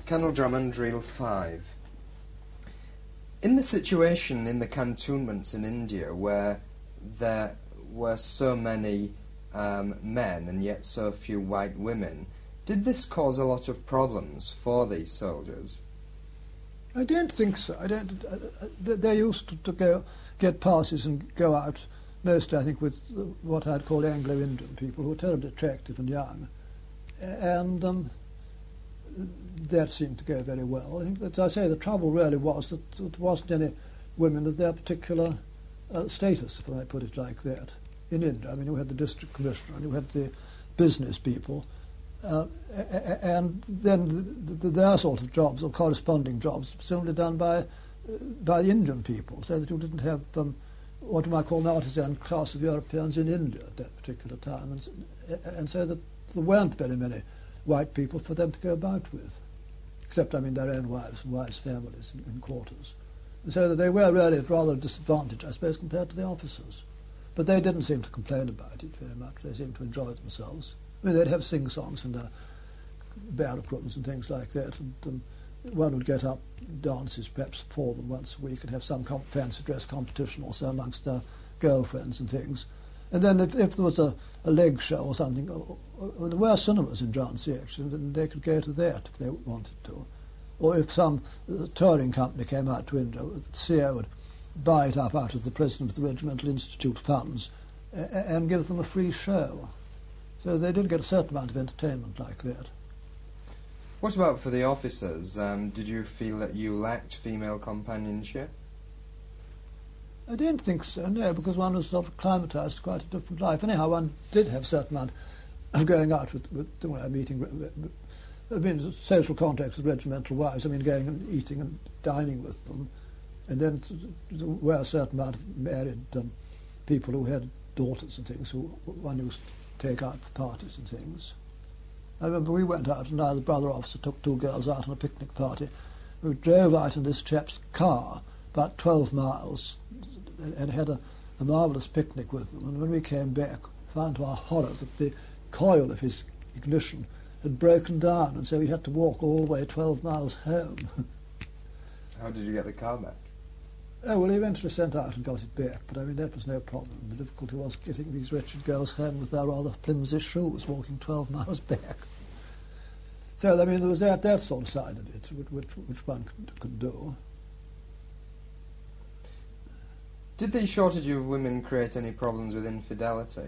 Colonel Drummond, Drill 5. In the situation in the cantonments in India where there were so many men and yet so few white women, did this cause a lot of problems for these soldiers? I don't think so. They used to get passes and go out, mostly I think with what I'd call Anglo-Indian people who were terribly attractive and young. And that seemed to go very well. I think, as I say, the trouble really was that there wasn't any women of their particular status, if I put it like that, in India. I mean, you had the district commissioner and you had the business people, and then their sort of jobs or corresponding jobs presumably done by the Indian people, so that you didn't have what you might call an artisan class of Europeans in India at that particular time, and so that there weren't very many white people for them to go about with, except, I mean, their own wives and wives' families in quarters. And so that they were really at rather a disadvantage, I suppose, compared to the officers. But they didn't seem to complain about it very much. They seemed to enjoy themselves. I mean, they'd have sing-songs and barrack rooms and things like that, and one would get up dances perhaps for them once a week and have some fancy dress competition also amongst their girlfriends and things. And then if there was a leg show or something, there were cinemas in Jhansi actually, then they could go to that if they wanted to. Or if some touring company came out to India, the CEO would buy it up out of the president of the Regimental Institute funds and give them a free show. So they did get a certain amount of entertainment like that. What about for the officers? Did you feel that you lacked female companionship? I don't think so, no, because one was sort of acclimatised to quite a different life. Anyhow, one did have a certain amount of going out with meeting, I mean, social contacts with regimental wives, I mean, going and eating and dining with them. And then there were a certain amount of married people who had daughters and things who one used to take out for parties and things. I remember we went out and the brother officer took two girls out on a picnic party. We drove out in this chap's car about 12 miles and had a marvellous picnic with them. And when we came back, found to our horror that the coil of his ignition had broken down, and so we had to walk all the way 12 miles home. How did you get the car back? Oh, well, he eventually sent out and got it back, but I mean, that was no problem. The difficulty was getting these wretched girls home with their rather flimsy shoes, walking 12 miles back. So, I mean, there was that sort of side of it, which one could do. Did the shortage of women create any problems with infidelity?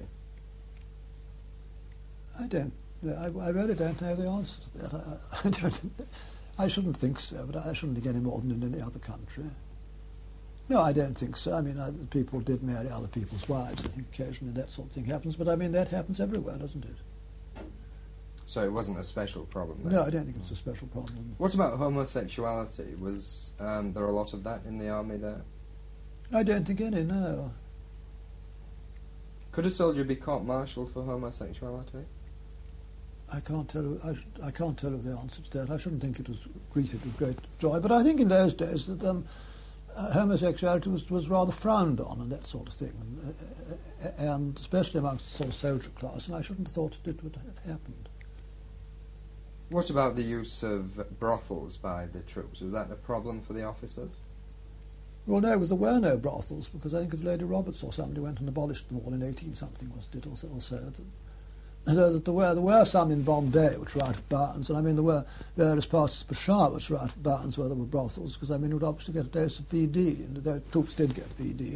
I don't know. I really don't know the answer to that. I shouldn't think so, but I shouldn't think any more than in any other country. No, I don't think so. I mean, people did marry other people's wives. I think occasionally that sort of thing happens, but I mean, that happens everywhere, doesn't it? So it wasn't a special problem then? No, I don't think it's a special problem. What about homosexuality? Was there a lot of that in the army there? I don't think any, no. Could a soldier be court-martialed for homosexuality? I can't tell you the answer to that. I shouldn't think it was greeted with great joy, but I think in those days that homosexuality was rather frowned on and that sort of thing, and especially amongst the sort of soldier class, and I shouldn't have thought it would have happened. What about the use of brothels by the troops? Was that a problem for the officers? Well, no, there were no brothels, because I think if Lady Roberts or somebody went and abolished them all in 18-something, was it, or so. So that there were some in Bombay which were out of bounds, and I mean there were various parts of Peshawar which were out of bounds where there were brothels, because I mean you would obviously get a dose of VD, and the troops did get VD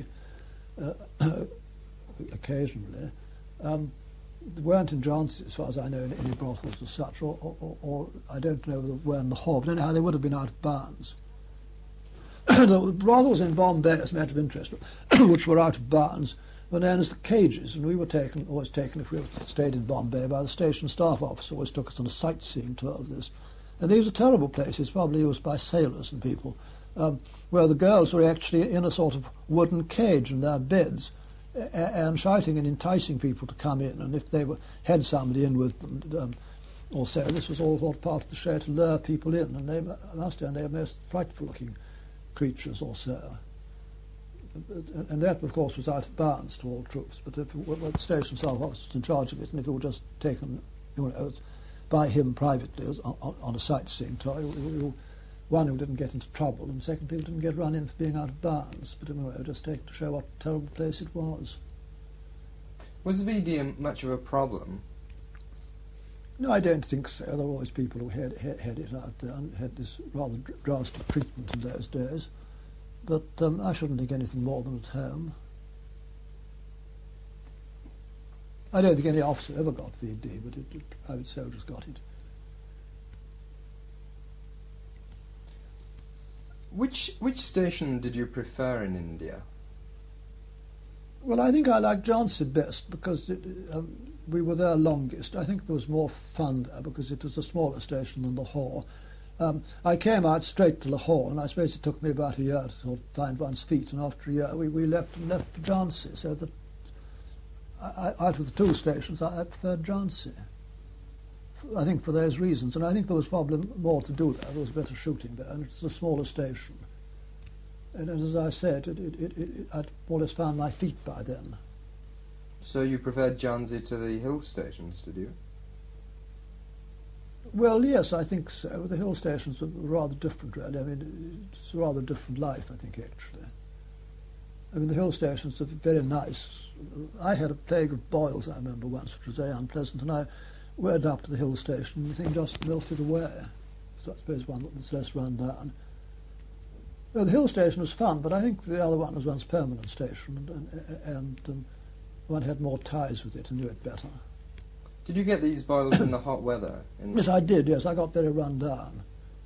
occasionally. There weren't in Jhansi, as far as I know, any brothels as such, or I don't know whether there were in Lahore, but anyhow they would have been out of bounds. The brothels in Bombay, as a matter of interest, which were out of bounds, were known as the cages, and we were always taken, if we stayed in Bombay, by the station staff officer, always took us on a sightseeing tour of this. And these are terrible places, probably used by sailors and people, where the girls were actually in a sort of wooden cage in their beds, and shouting and enticing people to come in, and if they had somebody in with them, or so, this was all part of the show to lure people in, and they must have, they were most frightful-looking creatures or so. And that, of course, was out of bounds to all troops. But if the station staff officer was in charge of it, and if it were just taken, by by him privately on a sightseeing tour. One, who didn't get into trouble, and secondly, who didn't get run in for being out of bounds. But anyway, just take to show what a terrible place it was. Was VD much of a problem? No, I don't think so. There were always people who had it out there and had this rather drastic treatment in those days. But I shouldn't think anything more than at home. I don't think any officer ever got VD, but private soldiers got it. Which station did you prefer in India? Well, I think I liked Jhansi best because we were there longest. I think there was more fun there because it was a smaller station than Lahore. I came out straight to Lahore, and I suppose it took me about a year to sort of find one's feet. And after a year, we left for Jhansi. So that out of the two stations, I preferred Jhansi. I think for those reasons, and I think there was probably more to do there. There was better shooting there, and it's a smaller station. And as I said, I'd more or less found my feet by then. So you preferred Jhansi to the hill stations, did you? Well, yes, I think so. The hill stations are rather different, really. I mean, it's a rather different life, I think, actually. I mean, the hill stations are very nice. I had a plague of boils, I remember once, which was very unpleasant, and I went up to the hill station, and the thing just melted away. So I suppose one was less run down. Well, the hill station was fun, but I think the other one was one's permanent station, and one had more ties with it and knew it better. Did you get these boils in the hot weather? Yes, I did, yes. I got very run down.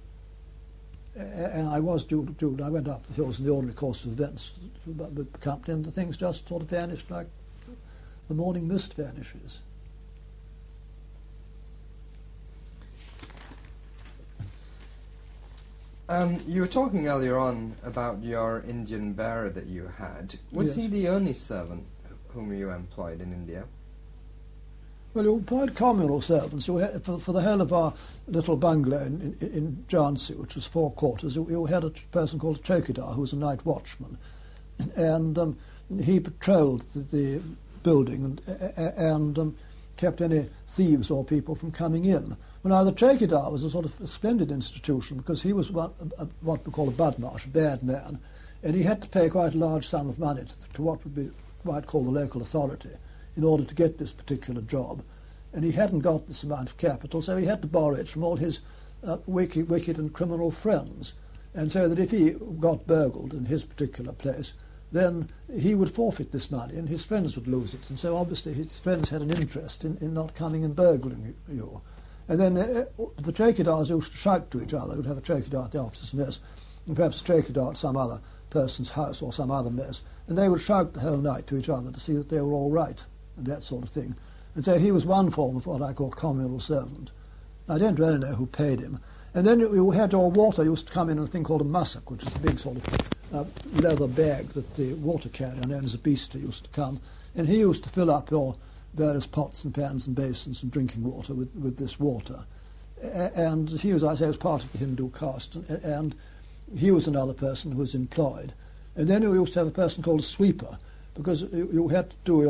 And I was due. I went up the hills in the ordinary course of events with the company, and the things just sort of vanished like the morning mist vanishes. You were talking earlier on about your Indian bearer that you had. Was Yes. he the only servant whom you employed in India? Well, you employed communal servants. For the whole of our little bungalow in Jhansi, which was 4 quarters, you had a person called a chowkidar, who was a night watchman. And he patrolled the building and kept any thieves or people from coming in. Well, now, the chowkidar was a sort of a splendid institution because he was what we call a badmash, a bad man, and he had to pay quite a large sum of money to what we might call the local authority in order to get this particular job. And he hadn't got this amount of capital, so he had to borrow it from all his wicked and criminal friends. And so that if he got burgled in his particular place, then he would forfeit this money and his friends would lose it. And so obviously his friends had an interest in not coming and burgling you. And then the chowkidars used to shout to each other. They would have a chowkidar at the officers' mess, and perhaps a chowkidar at some other person's house or some other mess. And they would shout the whole night to each other to see that they were all right, and that sort of thing. And so he was one form of what I call communal servant. I don't really know who paid him. And then you had your water used to come in a thing called a mussak, which is a big sort of leather bag that the water carrier known as a beaster used to come. And he used to fill up your various pots and pans and basins and drinking water with this water. And he was, I say, was part of the Hindu caste. And he was another person who was employed. And then you used to have a person called a sweeper, because you had to do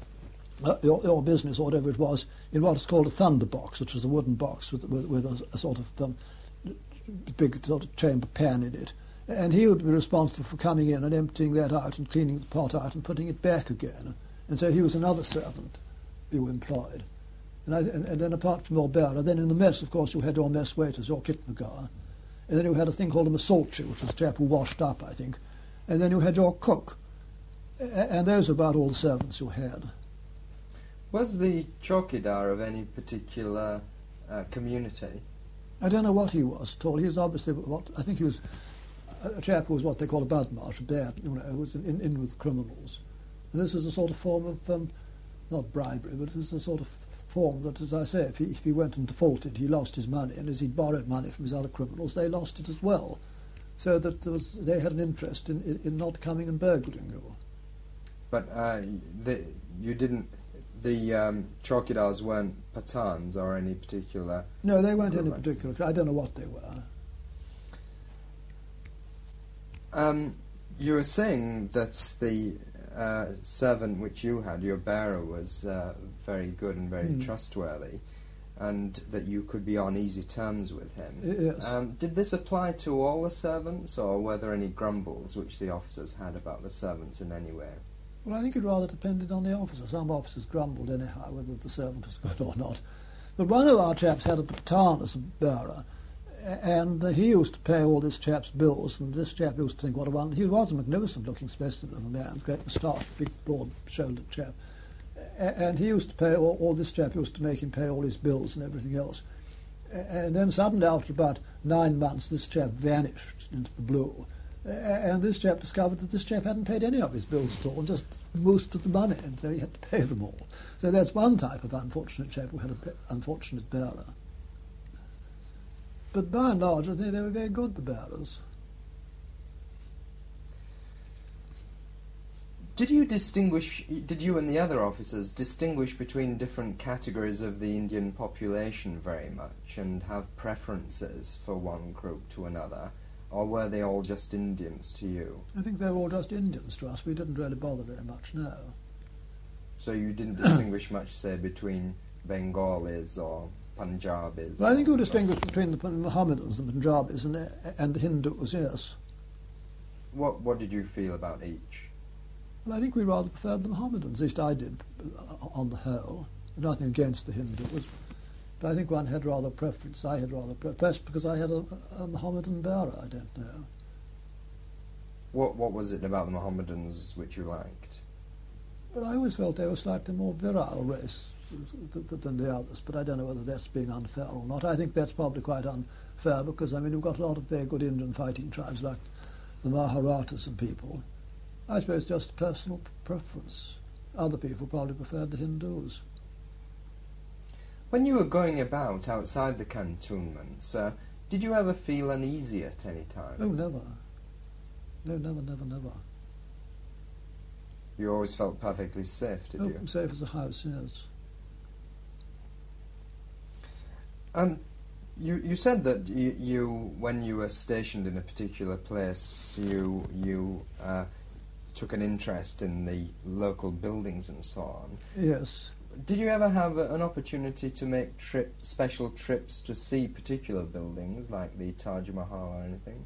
your business or whatever it was in what is called a thunder box, which is a wooden box with a sort of big sort of chamber pan in it. And he would be responsible for coming in and emptying that out and cleaning the pot out and putting it back again. And so he was another servant you employed. And then apart from your bearer, then in the mess, of course, you had your mess waiters, your kitnagar. And then you had a thing called a masalchi, which was a chap who washed up, I think. And then you had your cook. And those were about all the servants you had. Was the chowkidar of any particular community? I don't know what he was at all. He was obviously I think he was a chap who was what they call a badmash, a bad, who was in with criminals. And this is a sort of form of, not bribery, but it was a sort of form that, as I say, if he went and defaulted, he lost his money, and as he borrowed money from his other criminals, they lost it as well. So that they had an interest in not coming and burgling you. But you didn't. The chowkidars weren't Pathans or any particular. No, they weren't any particular. I don't know what they were. You were saying that the servant which you had, your bearer, was very good and very trustworthy. and that you could be on easy terms with him. Yes. Did this apply to all the servants, or were there any grumbles which the officers had about the servants in any way? Well, I think it rather depended on the officer. Some officers grumbled anyhow whether the servant was good or not. But one of our chaps had a baton as a bearer, and he used to pay all this chap's bills, and this chap used to think what a wonder. He was a magnificent-looking specimen of a man, great moustache, big, broad-shouldered chap. And he used to pay, all this chap used to make him pay all his bills and everything else. And then suddenly, after about 9 months, this chap vanished into the blue. And this chap discovered that this chap hadn't paid any of his bills at all, and just most of the money, and so he had to pay them all. So that's one type of unfortunate chap who had an unfortunate bearer. But by and large, I think they were very good, the bearers. Did you and the other officers distinguish between different categories of the Indian population very much, and have preferences for one group to another? Or were they all just Indians to you? I think they were all just Indians to us. We didn't really bother very much, no. So you didn't distinguish much, say, between Bengalis or Punjabis? Well, I think you distinguish between the Mohammedans, the Punjabis, and the Hindus, yes. What did you feel about each? Well, I think we rather preferred the Mohammedans, at least I did, on the whole. Nothing against the Hindus. But I think one had rather preference. I had rather preference because I had a Mohammedan bearer, I don't know. What was it about the Mohammedans which you liked? Well, I always felt they were slightly more virile race than the others, but I don't know whether that's being unfair or not. I think that's probably quite unfair because, I mean, you've got a lot of very good Indian fighting tribes like the Maharathas and people. I suppose just personal preference. Other people probably preferred the Hindus. When you were going about outside the cantonments, did you ever feel uneasy at any time? Oh, never. No, never. You always felt perfectly safe, did you? Safe as a house, yes. You said that you when you were stationed in a particular place, you took an interest in the local buildings and so on. Yes. Did you ever have an opportunity to make special trips to see particular buildings, like the Taj Mahal or anything?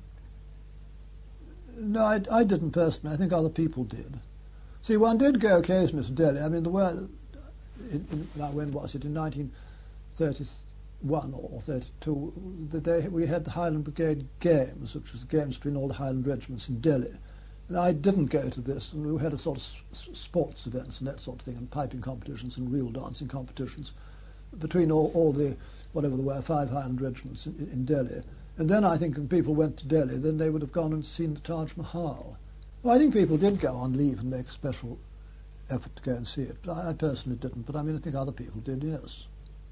No, I didn't personally. I think other people did. See, one did go occasionally to Delhi. I mean, there were, when was it, in 1931 or 32, we had the Highland Brigade Games, which was the games between all the Highland regiments in Delhi. And I didn't go to this, and we had a sort of sports events and that sort of thing, and piping competitions and reel dancing competitions between all the, whatever there were, 5 Highland regiments in Delhi. And then I think if people went to Delhi, then they would have gone and seen the Taj Mahal. Well, I think people did go on leave and make a special effort to go and see it, but I personally didn't. But I mean, I think other people did, yes.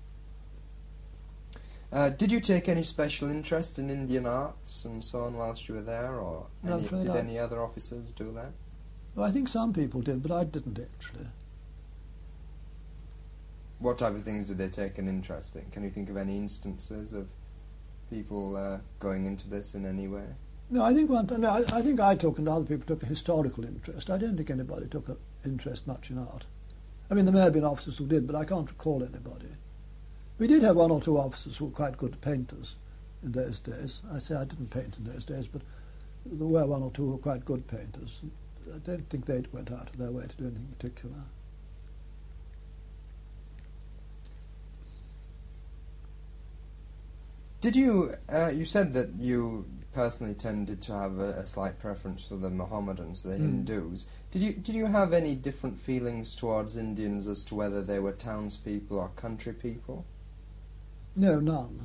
Did you take any special interest in Indian arts and so on whilst you were there, or did any other officers do that? Well, I think some people did, but I didn't actually. What type of things did they take an interest in? Can you think of any instances of people going into this in any way? No, I think I took and other people took a historical interest. I don't think anybody took an interest much in art. I mean, there may have been officers who did, but I can't recall anybody. We did have 1 or 2 officers who were quite good painters in those days. I say I didn't paint in those days, but there were 1 or 2 who were quite good painters. I don't think they went out of their way to do anything particular. Did you, you said that you personally tended to have a slight preference for the Mohammedans, the Hindus. Did you have any different feelings towards Indians as to whether they were townspeople or country people? No, none.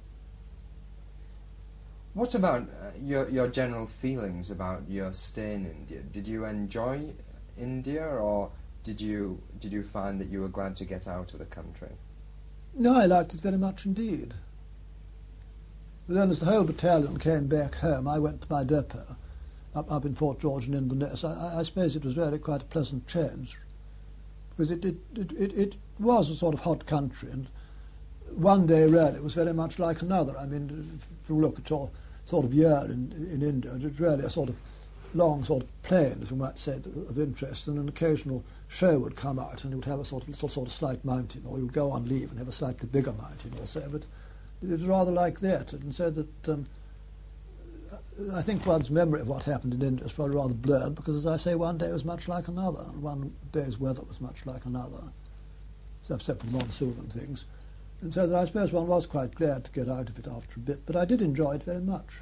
What about your general feelings about your stay in India? Did you enjoy India, or did you find that you were glad to get out of the country? No, I liked it very much indeed. But then as the whole battalion came back home, I went to my depot up in Fort George and Inverness. I suppose it was really quite a pleasant change, because it was a sort of hot country, and one day really was very much like another. I mean, if you look at your sort of year in India, it's really a sort of long sort of plain, as you might say, of interest, and an occasional show would come out, and you would have a sort of slight mountain, or you would go on leave and have a slightly bigger mountain or so. But it was rather like that, and so that I think one's memory of what happened in India is probably rather blurred, because, as I say, one day was much like another, and one day's weather was much like another, except for monsoon and things. And so that I suppose one was quite glad to get out of it after a bit, but I did enjoy it very much.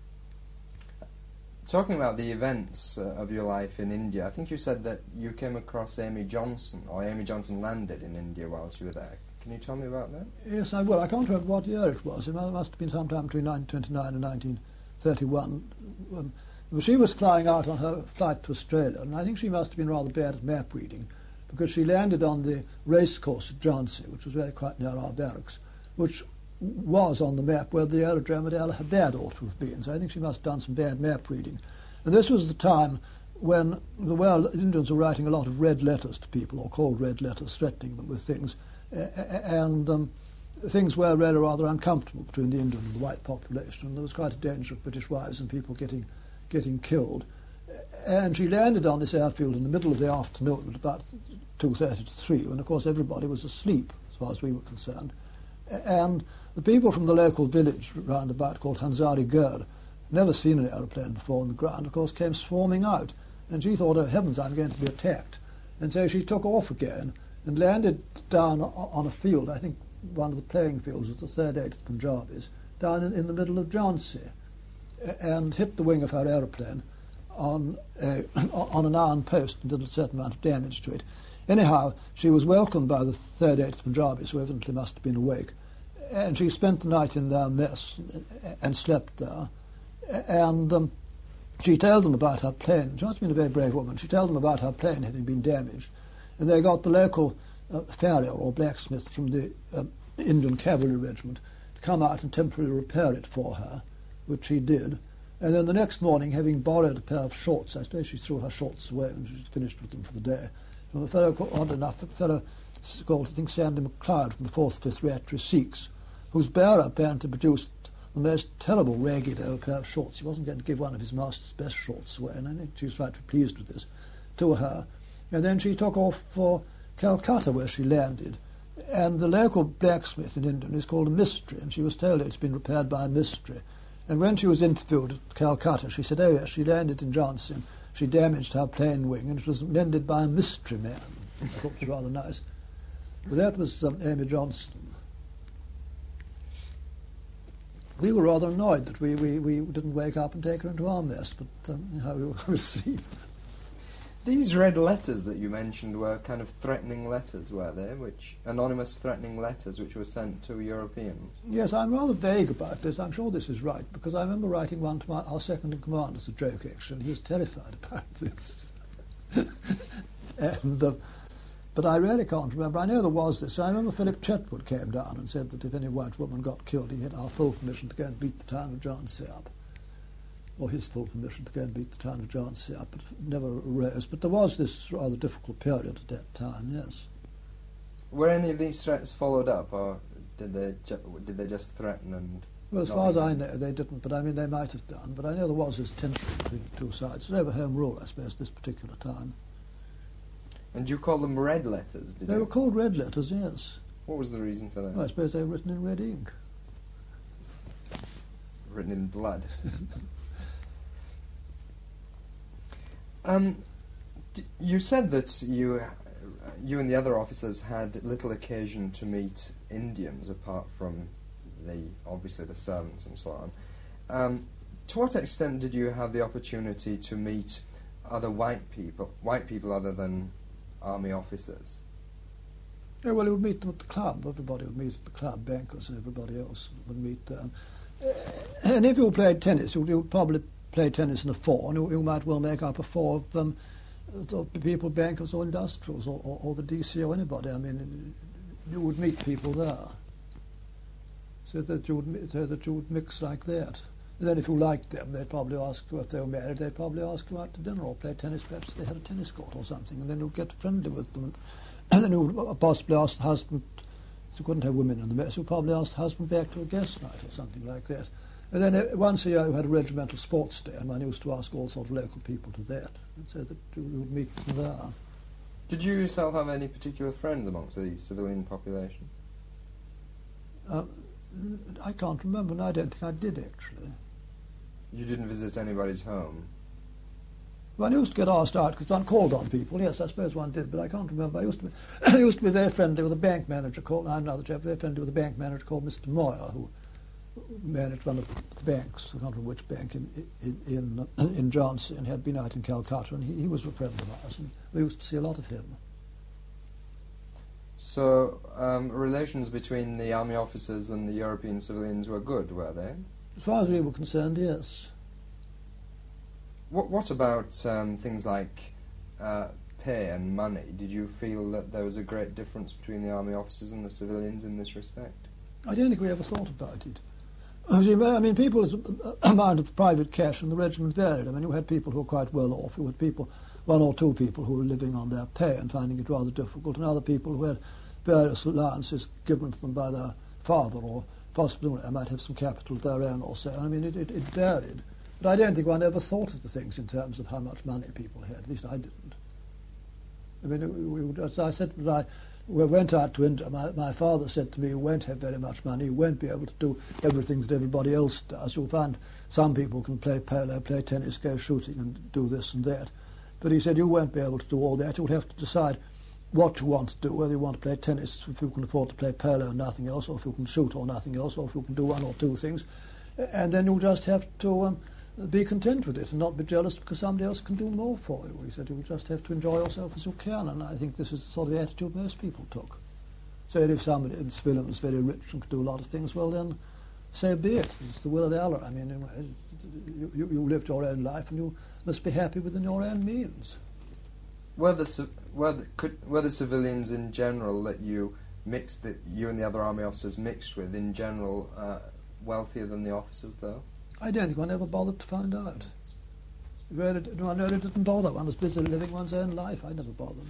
Talking about the events of your life in India, I think you said that you came across Amy Johnson, or Amy Johnson landed in India whilst you were there. Can you tell me about that? Yes, I will. I can't remember what year it was. It must have been sometime between 1929 and 1931. She was flying out on her flight to Australia, and I think she must have been rather bad at map reading, because she landed on the racecourse at Jhansi, which was really quite near our barracks, which was on the map where the aerodrome at Allahabad ought to have been. So I think she must have done some bad map reading. And this was the time when the Indians were writing a lot of red letters to people, or called red letters, threatening them with things. And things were really rather uncomfortable between the Indian and the white population, and there was quite a danger of British wives and people getting killed. And she landed on this airfield in the middle of the afternoon at about 2:30 to 3, when, of course, everybody was asleep, as far as we were concerned. And the people from the local village round about, called Hansari Gurd, never seen an aeroplane before on the ground, of course, came swarming out. And she thought, oh, heavens, I'm going to be attacked. And so she took off again and landed down on a field, I think one of the playing fields of the 3rd 8th Punjabis, down in the middle of Jhansi, and hit the wing of her aeroplane on an iron post and did a certain amount of damage to it. Anyhow, she was welcomed by the 3rd 8th Punjabis, who evidently must have been awake, and she spent the night in their mess and slept there. And she told them about her plane. She must have been a very brave woman. She told them about her plane having been damaged, and they got the local farrier or blacksmith from the Indian Cavalry Regiment to come out and temporarily repair it for her, which she did. And then the next morning, having borrowed a pair of shorts, I suppose she threw her shorts away when she was finished with them for the day, from a fellow called, I think, Sandy MacLeod from the 4th 5th Reactory Sikhs, whose bearer apparently produced the most terrible ragged old pair of shorts. He wasn't going to give one of his master's best shorts away, and I think she was right pleased with this, to her. And then she took off for Calcutta, where she landed. And the local blacksmith in India is called a mistry, and she was told it's been repaired by a mistry. And when she was interviewed at Calcutta, she said, oh yes, she landed in Jhansi, and she damaged her plane wing, and it was mended by a mystery man. I thought it was rather nice. But that was Amy Johnson. We were rather annoyed that we didn't wake up and take her into our mess, but we were asleep. These red letters that you mentioned were kind of threatening letters, were they? Anonymous threatening letters which were sent to Europeans? Yes, I'm rather vague about this. I'm sure this is right, because I remember writing one to our second-in-command as a joke, actually, and he was terrified about this. But I really can't remember. I know there was this. I remember Philip Chetwood came down and said that if any white woman got killed, he had our full permission to go and beat the town of Jhansi up. Or his full permission to go and beat the town of Jhansi up. It never arose. But there was this rather difficult period at that time, yes. Were any of these threats followed up, or did they just threaten and... Well, as far as I know, they didn't, but I mean, they might have done. But I know there was this tension between the two sides. It was over Home Rule, I suppose, this particular time. And you call them red letters, did you? They were called red letters, yes. What was the reason for that? Well, I suppose they were written in red ink. Written in blood. You said that you and the other officers had little occasion to meet Indians apart from obviously the servants and so on. To what extent did you have the opportunity to meet other white people other than army officers? Yeah, well, you would meet them at the club. Everybody would meet at the club, bankers and everybody else would meet there. And if you played tennis, you would probably play tennis in a four, and you might well make up a four of them, people, bankers or industrials or the DC or anybody. I mean, you would meet people there, so that you would mix like that. And then if you liked them, they'd probably ask you if they were married. They'd probably ask you out to dinner or play tennis. Perhaps if they had a tennis court or something, and then you'd get friendly with them. And then you would possibly ask the husband. You couldn't have women in the mess. You'd probably ask the husband back to a guest night or something like that. And then once a year we had a regimental sports day, and one used to ask all sorts of local people to that, and so that we would meet them there. Did you yourself have any particular friends amongst the civilian population? I can't remember, and I don't think I did actually. You didn't visit anybody's home? One used to get asked out because one called on people. Yes, I suppose one did, but I can't remember. I used to be very friendly with a bank manager called. I'm another chap, very friendly with a bank manager called Mr. Moyer, who managed one of the banks. I can't remember which bank in Jhansi, and had been out in Calcutta, and he was a friend of ours, and we used to see a lot of him. So relations between the army officers and the European civilians were good, were they? As far as we were concerned, yes. What about things like pay and money? Did you feel that there was a great difference between the army officers and the civilians in this respect? I don't think we ever thought about it. I mean, people's amount of private cash in the regiment varied. I mean, you had people who were quite well off. You had people, one or two people who were living on their pay and finding it rather difficult, and other people who had various allowances given to them by their father, or possibly they might have some capital of their own or so. I mean, it varied. But I don't think one ever thought of the things in terms of how much money people had. At least I didn't. I mean, as I said, when we went out to India, my father said to me, you won't have very much money, you won't be able to do everything that everybody else does. You'll find some people can play polo, play tennis, go shooting and do this and that. But he said, you won't be able to do all that. You'll have to decide what you want to do, whether you want to play tennis, if you can afford to play polo and nothing else, or if you can shoot or nothing else, or if you can do one or two things. And then you'll just have to be content with it and not be jealous because somebody else can do more for you. He said you just have to enjoy yourself as you can, and I think this is the sort of attitude most people took. So if somebody in civilian was very rich and could do a lot of things, well then, so be it. It's the will of Allah. I mean, you lived your own life and you must be happy within your own means. Were the civilians in general that you mixed, that you and the other army officers mixed with, in general, wealthier than the officers, though? I don't think one ever bothered to find out. One really didn't bother. One was busy living one's own life. I never bothered.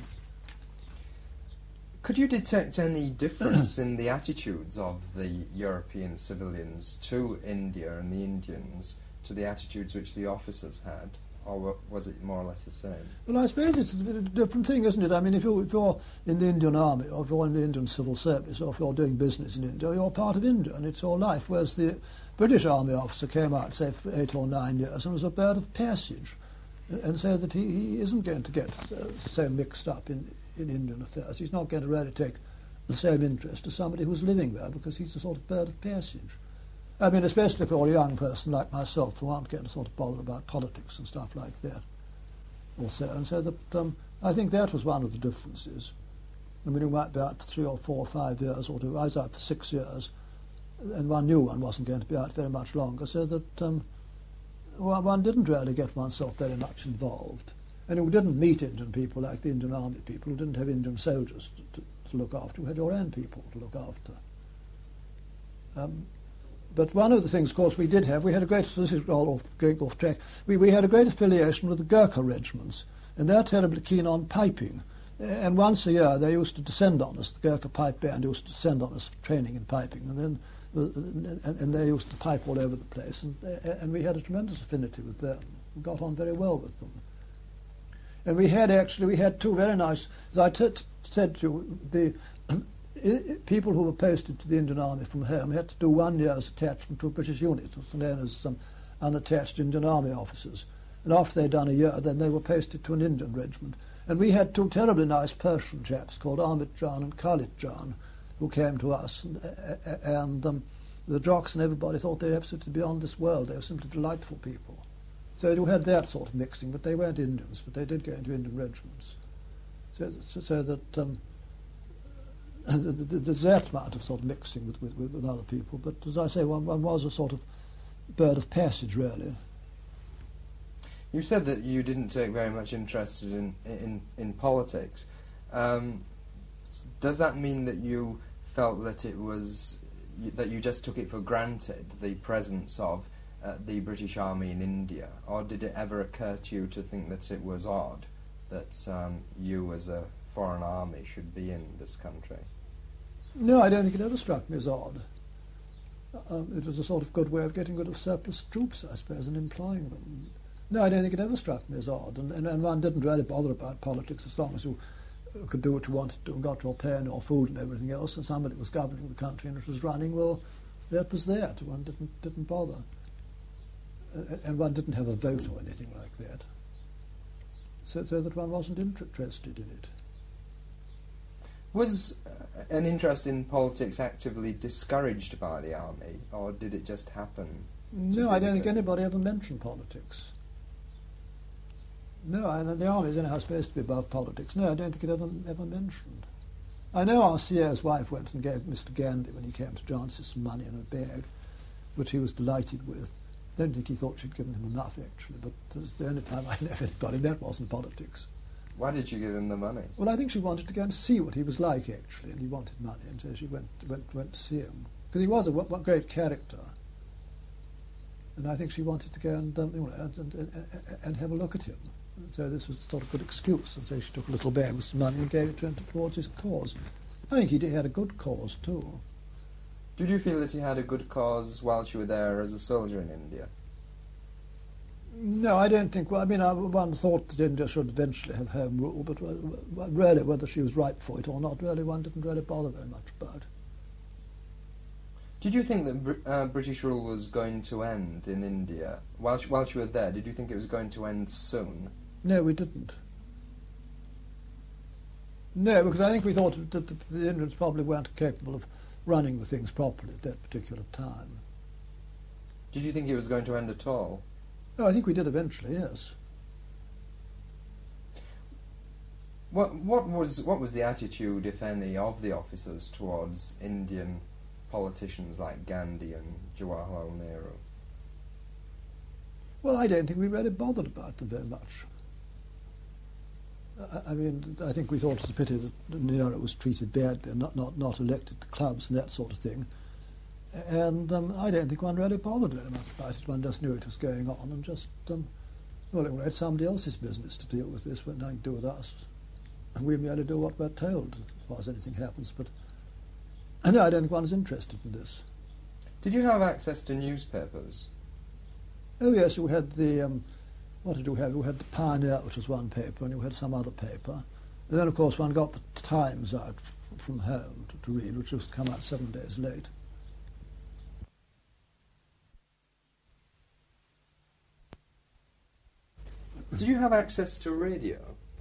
Could you detect any difference in the attitudes of the European civilians to India and the Indians to the attitudes which the officers had? Or was it more or less the same? Well, I suppose it's a different thing, isn't it? I mean, if you're in the Indian Army, or if you're in the Indian Civil Service, or if you're doing business in India, you're part of India, and it's your life. Whereas the British Army officer came out, say, for 8 or 9 years, and was a bird of passage, and so that he isn't going to get so mixed up in Indian affairs. He's not going to really take the same interest as somebody who's living there, because he's a sort of bird of passage. I mean, especially for a young person like myself who aren't going to sort of bother about politics and stuff like that. Also, and so that I think that was one of the differences. I mean, you might be out for 3 or 4 or 5 years, or I was out for 6 years, and one knew one wasn't going to be out very much longer, so that one didn't really get oneself very much involved. And you didn't meet Indian people like the Indian Army people. You didn't have Indian soldiers to look after. You had your own people to look after. But one of the things, of course, we did have, we had a great, this is going off track, we had a great affiliation with the Gurkha regiments, and they're terribly keen on piping. And once a year they used to descend on us, the Gurkha pipe band used to descend on us for training in piping, and then and they used to pipe all over the place, and we had a tremendous affinity with them. We got on very well with them. And we had 2 very nice, as I said to you, the people who were posted to the Indian Army from home had to do 1 year's attachment to a British unit, known as some unattached Indian Army officers. And after they'd done a year, then they were posted to an Indian regiment. And we had 2 terribly nice Persian chaps called Amit Jan and Khalid Jan, who came to us. And the jocks and everybody thought they were absolutely beyond this world. They were simply delightful people. So you had that sort of mixing, but they weren't Indians, but they did go into Indian regiments. So that there's that amount of sort of mixing with other people. But as I say, one was a sort of bird of passage, really. You said that you didn't take very much interest in politics. Does that mean that you felt that it was that you just took it for granted, the presence of the British Army in India, or did it ever occur to you to think that it was odd that you as a foreign army should be in this country? No, I don't think it ever struck me as odd. It was a sort of good way of getting rid of surplus troops, I suppose, and employing them. No, I don't think it ever struck me as odd, and one didn't really bother about politics as long as you could do what you wanted to and got your pay and your food and everything else, and somebody was governing the country and it was running, well, that was that. One didn't bother. And one didn't have a vote or anything like that. So that one wasn't interested in it. Was an interest in politics actively discouraged by the army, or did it just happen? No, I don't think anybody ever mentioned politics. No, and the army is anyhow supposed to be above politics. No, I don't think it ever mentioned. I know our CO's wife went and gave Mr. Gandy, when he came to Johnston, some money in a bag, which he was delighted with. I don't think he thought she'd given him enough, actually, but it was the only time I know anybody. That wasn't politics. Why did you give him the money? Well, I think she wanted to go and see what he was like, actually, and he wanted money, and so she went to see him. Because he was a great character. And I think she wanted to go and have a look at him. And so this was a sort of good excuse, and so she took a little bag with some money and gave it to him towards his cause. I think he had a good cause, too. Did you feel that he had a good cause whilst you were there as a soldier in India? No, I don't think. Well, I mean, one thought that India should eventually have home rule, but really whether she was ripe for it or not, really one didn't really bother very much about. Did you think that British rule was going to end in India? Whilst you were there, did you think it was going to end soon? No, we didn't. No, because I think we thought that the Indians probably weren't capable of running the things properly at that particular time. Did you think it was going to end at all? Oh, I think we did eventually, yes. What was the attitude, if any, of the officers towards Indian politicians like Gandhi and Jawaharlal Nehru? Well, I don't think we really bothered about them very much. I mean, I think we thought it was a pity that Nehru was treated badly and not elected to clubs and that sort of thing. And I don't think one really bothered very much about it. One just knew it was going on and just, well, it's somebody else's business to deal with this, but nothing to do with us. And we merely do what we're told as far as anything happens. But no, I don't think one's interested in this. Did you have access to newspapers? Oh, yes, we had the... what did we have? We had the Pioneer, which was one paper, and we had some other paper. And then, of course, one got the Times out from home to read, which was to come out 7 days late. Did you have access to radio?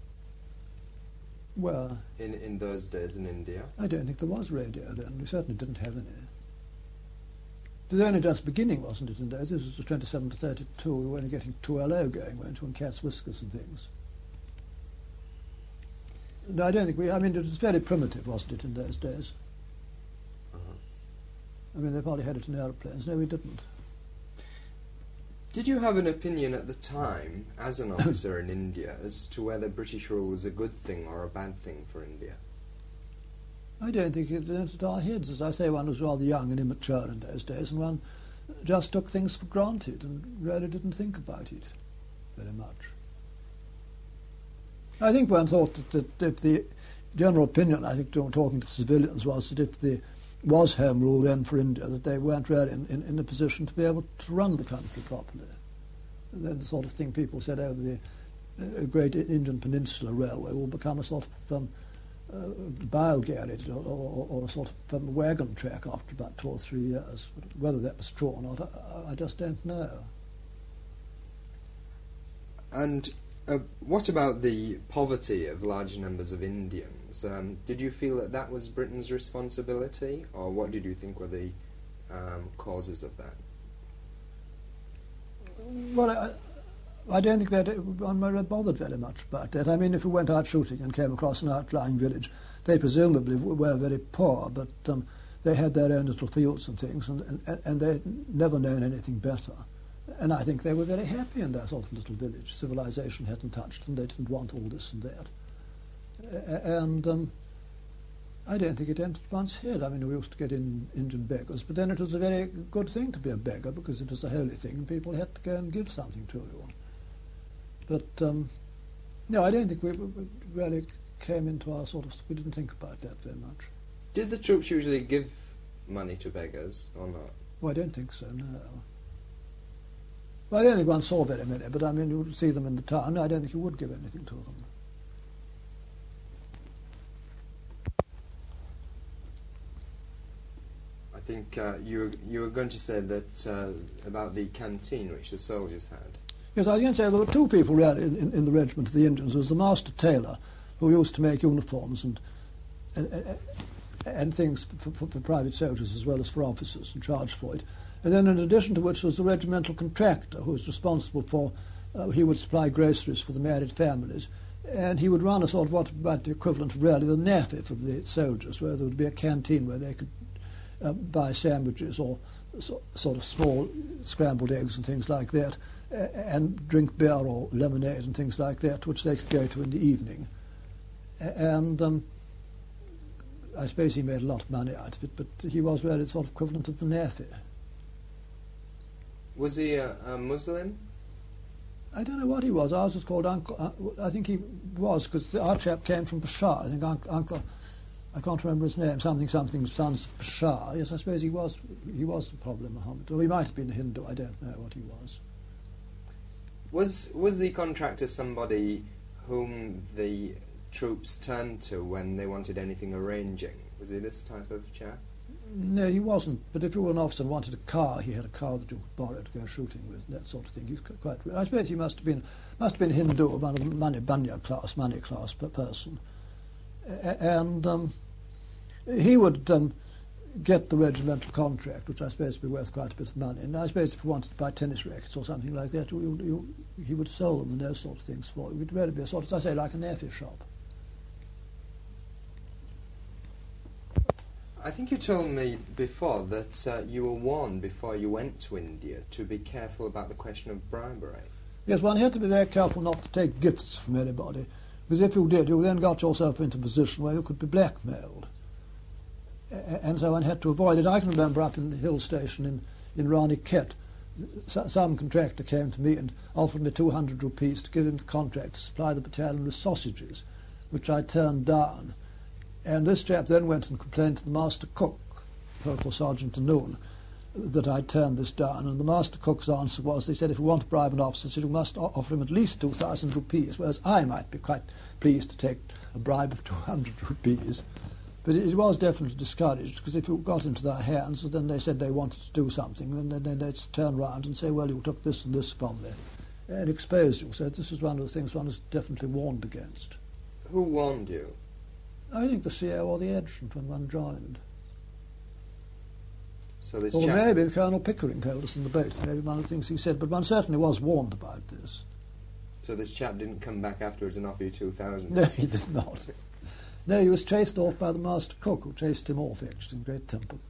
Well, in those days in India? I don't think there was radio then. We certainly didn't have any. It was only just beginning, wasn't it, in those? This was 27 to 32. We were only getting 2LO going, weren't we, and Cat's Whiskers and things. No, I don't think we... I mean, it was very primitive, wasn't it, in those days? Uh-huh. I mean, they probably had it in aeroplanes. No, we didn't. Did you have an opinion at the time, as an officer in India, as to whether British rule was a good thing or a bad thing for India? I don't think it entered our heads. As I say, one was rather young and immature in those days, and one just took things for granted and really didn't think about it very much. I think one thought that if the general opinion, I think, talking to civilians, was that if there was home rule then for India, that they weren't really in a position to be able to run the country properly. And then the sort of thing people said, oh, the great Indian Peninsula Railway will become a sort of bile garage or a sort of wagon track after about 2 or 3 years. Whether that was true or not, I just don't know. And what about the poverty of large numbers of Indians? Did you feel that that was Britain's responsibility, or what did you think were the causes of that? Well, I don't think that one really bothered very much about that. I mean, if we went out shooting and came across an outlying village, they presumably were very poor, but they had their own little fields and things, and they'd never known anything better. And I think they were very happy in their sort of little village. Civilization hadn't touched them. They didn't want all this and that. And I don't think it entered one's head. I mean, we used to get in Indian beggars, but then it was a very good thing to be a beggar because it was a holy thing and people had to go and give something to you. But, no, I don't think we really came into our sort of... We didn't think about that very much. Did the troops usually give money to beggars or not? Well, I don't think so, no. Well, I don't think one saw very many, but I mean, you would see them in the town. No, I don't think you would give anything to them. I think you were going to say that about the canteen which the soldiers had. Yes, I was going to say there were two people really in the regiment of the Indians. There was the master tailor, who used to make uniforms and things for private soldiers as well as for officers and charged for it. And then in addition to which was the regimental contractor, who was responsible for, he would supply groceries for the married families, and he would run a sort of what might be equivalent of really the NAFI for the soldiers, where there would be a canteen where they could buy sandwiches or sort of small scrambled eggs and things like that, and drink beer or lemonade and things like that, which they could go to in the evening. And I suppose he made a lot of money out of it, but he was really sort of equivalent of the NAFI. Was he a Muslim? I don't know what he was. Ours was called Uncle. I think he was, because our chap came from Peshawar. I think Uncle. I can't remember his name. Something sons of Peshawar. Yes, I suppose he was probably Muhammad. Or he might have been a Hindu. I don't know what he was. Was the contractor somebody whom the troops turned to when they wanted anything arranging? Was he this type of chap? No, he wasn't. But if you were an officer and wanted a car, he had a car that you could borrow to go shooting with, that sort of thing. He was quite. I suppose he must have been Hindu, one of the money class person, and he would get the regimental contract, which I suppose would be worth quite a bit of money. And I suppose if you wanted to buy tennis rackets or something like that, he would sell them and those sort of things for you. It would really be a sort of, as I say, like a NAFI shop. I think you told me before that you were warned before you went to India to be careful about the question of bribery. Yes, one had to be very careful not to take gifts from anybody, because if you did, you then got yourself into a position where you could be blackmailed. And so one had to avoid it. I can remember up in the hill station in Rani Khet, some contractor came to me and offered me 200 rupees to give him the contract to supply the battalion with sausages, which I turned down. And this chap then went and complained to the master cook, Corporal Sergeant Noon, that I turned this down. And the master cook's answer was, they said, if you want to bribe an officer, said, you must offer him at least 2,000 rupees, whereas I might be quite pleased to take a bribe of 200 rupees. But it was definitely discouraged, because if you got into their hands, then they said they wanted to do something, then they'd turn round and say, well, you took this and this from me, and expose you. So this was one of the things one was definitely warned against. Who warned you? I think the CO or the adjutant when one joined. So this or chap... maybe Colonel Pickering told us in the boat, maybe one of the things he said, but one certainly was warned about this. So this chap didn't come back afterwards and offer you 2,000? No, he did not. No, he was chased off by the master cook, who chased him off, actually, in great temper.